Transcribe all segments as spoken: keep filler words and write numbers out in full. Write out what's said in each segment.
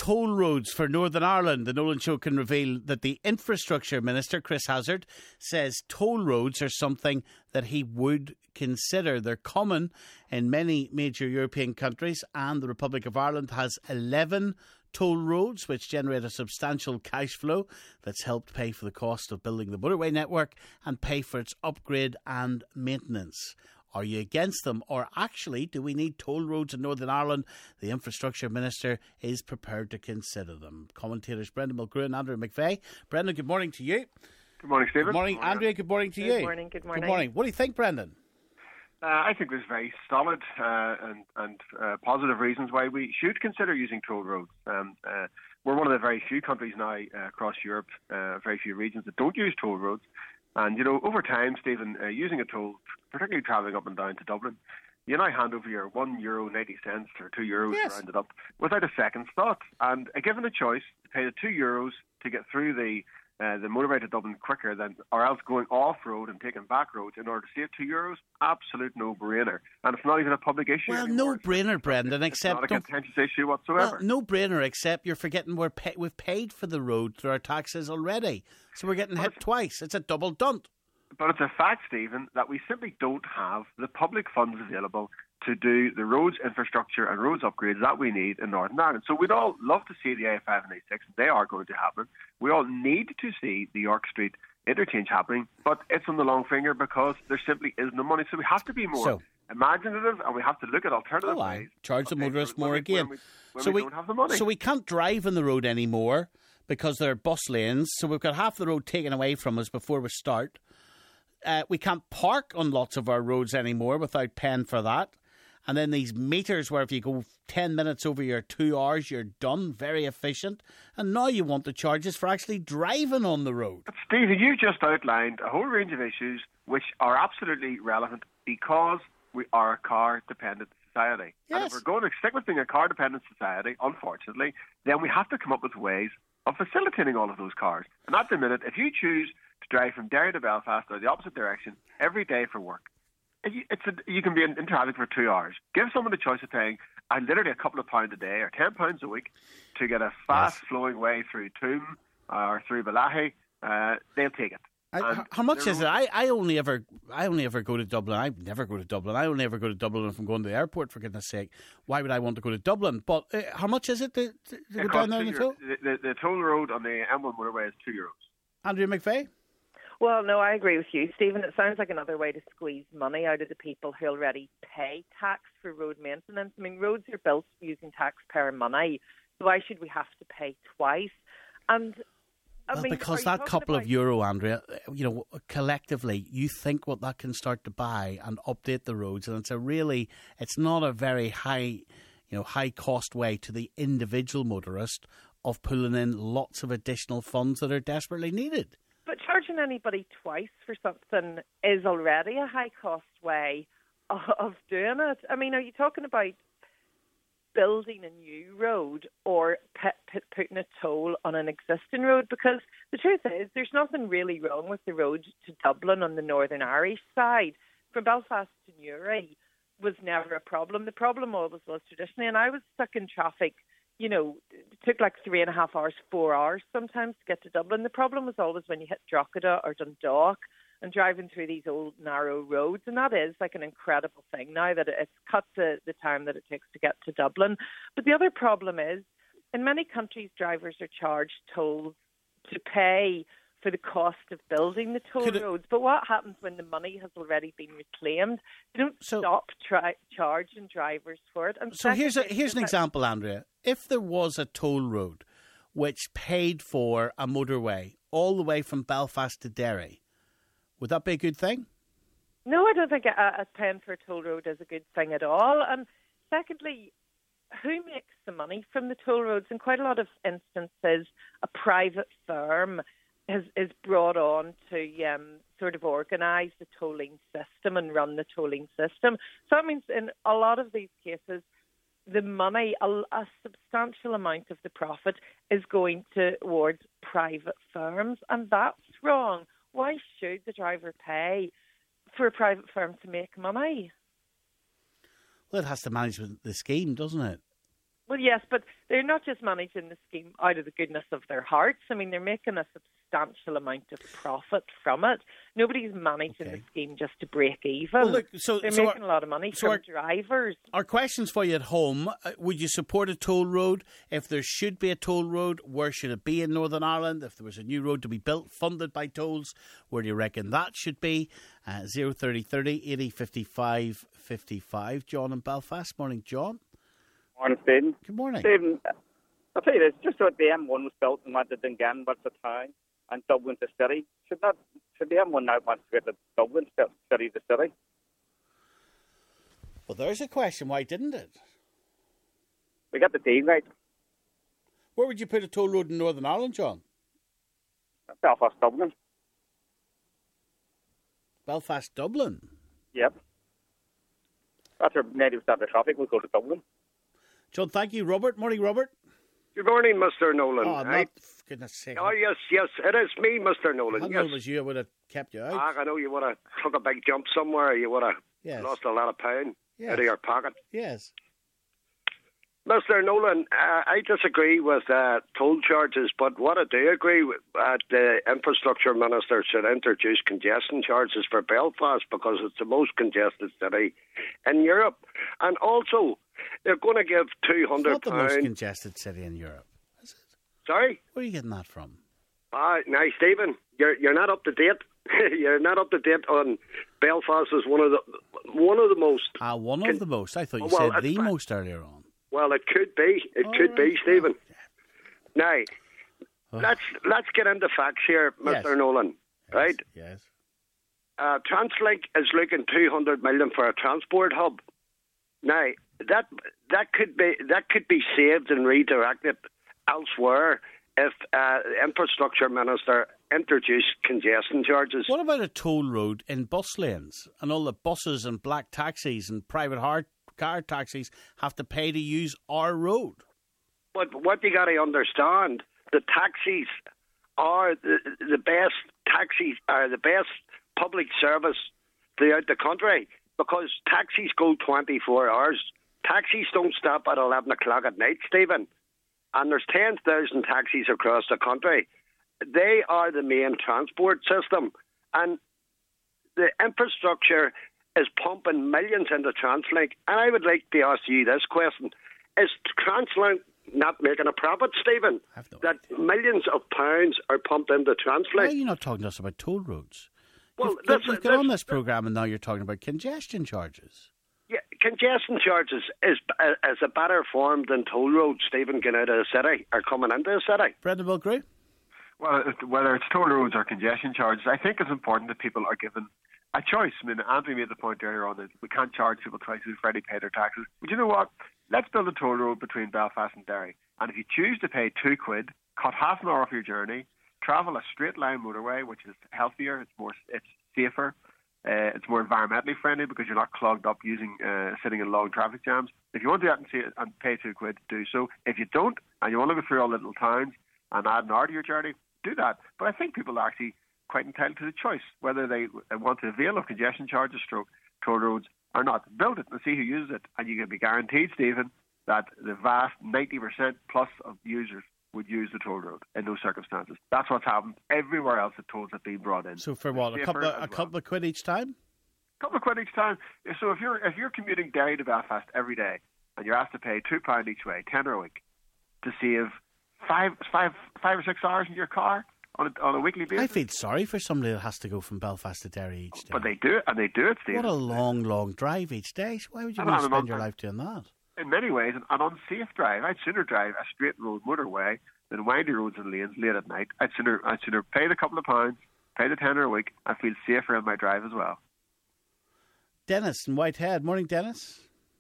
toll roads for Northern Ireland. The Nolan Show can reveal that the Infrastructure Minister, Chris Hazzard, says toll roads are something that he would consider. They're common in many major European countries, and the Republic of Ireland has eleven toll roads which generate a substantial cash flow that's helped pay for the cost of building the motorway network and pay for its upgrade and maintenance. Are you against them, or actually do we need toll roads in Northern Ireland? The Infrastructure Minister is prepared to consider them. Commentators Brendan Mulgrew and Andrea McVeigh. Brendan, good morning to you. Good morning, Stephen. Good morning, good morning. Andrea. Good morning to good you. Good morning. Good morning. Good morning. What do you think, Brendan? Uh, I think there's very solid uh, and, and uh, positive reasons why we should consider using toll roads. Um, uh, we're one of the very few countries now uh, across Europe, uh, very few regions that don't use toll roads. And, you know, over time, Stephen, uh, using a toll, particularly travelling up and down to Dublin, you now hand over your one euro ninety cents or two euros yes. rounded up without a second thought. And uh, given a choice to pay the two euros to get through the uh, the motorway to Dublin quicker than, or else going off-road and taking back roads in order to save two euros, absolute no-brainer. And it's not even a public issue Well, anymore. no-brainer, Brendan, it's except... It's not a contentious issue whatsoever. Well, no-brainer, except you're forgetting we're pay- we've paid for the road through our taxes already. So we're getting hit twice. It's a double dunt. But it's a fact, Stephen, that we simply don't have the public funds available to do the roads infrastructure and roads upgrades that we need in Northern Ireland. So we'd all love to see the A five and A six. They are going to happen. We all need to see the York Street interchange happening, but it's on the long finger because there simply is no money. So we have to be more so, imaginative, and we have to look at alternative oh, ways. Charge the motorists more we, again. When we, when so we, we don't have the money. So we can't drive on the road anymore because there are bus lanes. So we've got half the road taken away from us before we start. Uh, we can't park on lots of our roads anymore without paying for that. And then these meters where if you go ten minutes over your two hours, you're done, very efficient. And now you want the charges for actually driving on the road. But Stephen, you just outlined a whole range of issues which are absolutely relevant because we are a car-dependent society. Yes. And if we're going to stick with being a car-dependent society, unfortunately, then we have to come up with ways of facilitating all of those cars. And at the minute, if you choose to drive from Derry to Belfast or the opposite direction every day for work, It's a, you can be in, in traffic for two hours. Give someone the choice of paying uh, literally a couple of pounds a day or ten pounds a week to get a fast-flowing way through Toome or through Balahi. Uh, they'll take it. I, how much is it? I, I only ever I only ever go to Dublin. I never go to Dublin. I only ever go to Dublin if I'm going to the airport, for goodness sake. Why would I want to go to Dublin? But uh, how much is it to, to, to go down there on the toll? The, the, the toll road on the M one motorway is two euros. Andrea McVeigh? Well, no, I agree with you, Stephen. It sounds like another way to squeeze money out of the people who already pay tax for road maintenance. I mean, roads are built using taxpayer money, so why should we have to pay twice? And I well, mean, because that couple about... of euro, Andrea, you know, collectively, you think what that can start to buy and update the roads, and it's a really, it's not a very high, you know, high cost way to the individual motorist of pulling in lots of additional funds that are desperately needed. But charging anybody twice for something is already a high-cost way of doing it. I mean, are you talking about building a new road or put, put, putting a toll on an existing road? Because the truth is, there's nothing really wrong with the road to Dublin on the Northern Irish side. From Belfast to Newry was never a problem. The problem always was traditionally, and I was stuck in traffic, you know, it took like three and a half hours, four hours sometimes to get to Dublin. The problem was always when you hit Drogheda or Dundalk and driving through these old narrow roads. And that is like an incredible thing now that it's cut the, the time that it takes to get to Dublin. But the other problem is in many countries, drivers are charged tolls to pay for the cost of building the toll Could roads. It... But what happens when the money has already been reclaimed? They don't so, stop tri- charging drivers for it. And so here's a, here's an example, Andrea. If there was a toll road which paid for a motorway all the way from Belfast to Derry, would that be a good thing? No, I don't think a, a paying for a toll road is a good thing at all. And secondly, who makes the money from the toll roads? In quite a lot of instances, a private firm Is, is brought on to um, sort of organise the tolling system and run the tolling system. So that means in a lot of these cases, the money, a, a substantial amount of the profit is going towards private firms, and that's wrong. Why should the driver pay for a private firm to make money? Well, it has to manage the scheme, doesn't it? Well, yes, but they're not just managing the scheme out of the goodness of their hearts. I mean, they're making a substantial amount of profit from it. Nobody's managing Okay. the scheme just to break even. Well, look, so, they're so making our, a lot of money so from our, drivers. Our questions for you at home. Uh, would you support a toll road? If there should be a toll road, where should it be in Northern Ireland? If there was a new road to be built, funded by tolls, where do you reckon that should be? Uh, zero thirty thirty eighty fifty-five fifty-five. John in Belfast. Morning, John. Morning, Stephen. Good morning. Stephen, I'll tell you this, just so the M one was built and went to Dungannon, what's the town, and Dublin to city, should not should the M one now want to go to Dublin, city to city? Well, there's a question. Why didn't it? We got the deal right. Where would you put a toll road in Northern Ireland, John? Belfast, Dublin. Belfast, Dublin? Yep. That's our native centre traffic. We'll go to Dublin. John, thank you. Robert. Morning, Robert. Good morning, Mister Nolan. Oh, Right? not, goodness sake. Oh, yes, yes, it is me, Mister If Nolan. I Yes. it was you, I would have kept you out. Ah, I know you would have took a big jump somewhere. You would have Yes. lost a lot of pound Yes. out of your pocket. Yes. Mister Nolan, uh, I disagree with uh, toll charges, but what I do agree with, uh, the infrastructure minister should introduce congestion charges for Belfast because it's the most congested city in Europe. And also, they're going to give two It's hundred not the most pounds. congested city in Europe, is it? Sorry? Where are you getting that from? Ah, now, Stephen, you're you're not up to date. You're not up to date on Belfast as one of the one of the most. Ah, one Can- of the most. I thought you Well, said the it's- most earlier on. Well, it could be. It All could be, right. Stephen. Now, Oh. let's let's get into facts here, Mister Yes. Nolan. Right? Yes. Uh, Translink is looking two hundred million for a transport hub. Now, that that could be that could be saved and redirected elsewhere if uh, infrastructure minister introduced congestion charges. What about a toll road in bus lanes and all the buses and black taxis and private hard car taxis have to pay to use our road? But what you got to understand, the taxis are the, the best taxis are the best public service throughout the country because taxis go twenty-four hours. Taxis don't stop at eleven o'clock at night, Stephen. And there's ten thousand taxis across the country. They are the main transport system. And the infrastructure is pumping millions into Translink. And I would like to ask you this question. Is Translink not making a profit, Stephen? I have no that idea. millions of pounds are pumped into Why are Translink? you not talking to us about toll roads? Well, you've, got- this- you've got on this- this programme and now you're talking about congestion charges. Yeah, congestion charges is is a better form than toll roads, Stephen, getting out of the city or coming into the city. Brendan Mulgrew? Well, it- whether it's toll roads or congestion charges, I think it's important that people are given a choice. I mean, Andrew made the point earlier on that we can't charge people twice who've already paid their taxes. But you know what? Let's build a toll road between Belfast and Derry. And if you choose to pay two quid, cut half an hour off your journey, travel a straight line motorway, which is healthier, it's more, it's safer, uh, it's more environmentally friendly because you're not clogged up using uh, sitting in long traffic jams. If you want to do that and, see it and pay two quid, do so. If you don't, and you want to go through all the little towns and add an hour to your journey, do that. But I think people are actually quite entitled to the choice whether they want to avail of congestion charges, stroke toll roads or not. Build it and see who uses it, and you can be guaranteed, Stephen, that the vast ninety percent plus of users would use the toll road in those circumstances. That's what's happened everywhere else that tolls have been brought in. So for what, a Safer couple of, as a well. couple of quid each time? couple of quid each time. So if you're if you're commuting Derry to Belfast every day and you're asked to pay two pound each way, tenner a week, to save five five five or six hours in your car on a, on a weekly basis. I feel sorry for somebody that has to go from Belfast to Derry each day. But they do it, and they do it, Steve. What a long, long drive each day. So why would you And want to on and spend on your for- life doing that? In many ways, an, an unsafe drive. I'd sooner drive a straight road motorway than windy roads and lanes late at night. I'd sooner I'd sooner pay the couple of pounds, pay the tenner a week, and feel safer in my drive as well. Dennis in Whitehead. Morning, Dennis.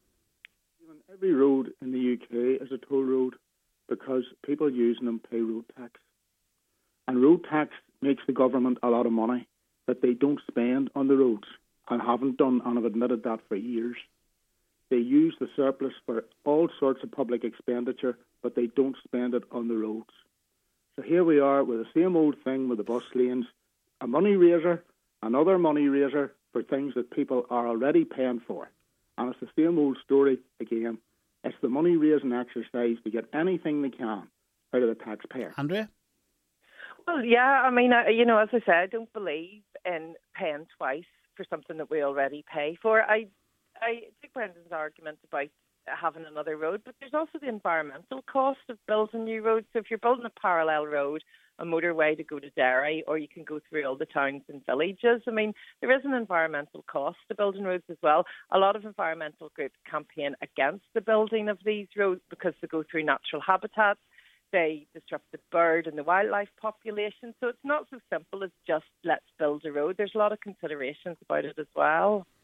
Every road in the U K is a toll road because people using them pay road tax. And road tax makes the government a lot of money that they don't spend on the roads and haven't done and have admitted that for years. They use the surplus for all sorts of public expenditure, but they don't spend it on the roads. So here we are with the same old thing with the bus lanes, a money raiser, another money raiser for things that people are already paying for. And it's the same old story again. It's the money-raising exercise to get anything they can out of the taxpayer. Andrea? Well, yeah, I mean, I, you know, as I said, I don't believe in paying twice for something that we already pay for. I, I take Brendan's argument about having another road, but there's also the environmental cost of building new roads. So if you're building a parallel road, a motorway to go to Derry, or you can go through all the towns and villages, I mean, there is an environmental cost to building roads as well. A lot of environmental groups campaign against the building of these roads because they go through natural habitats. They disrupt the bird and the wildlife population. So it's not so simple as just let's build a road. There's a lot of considerations about it as well.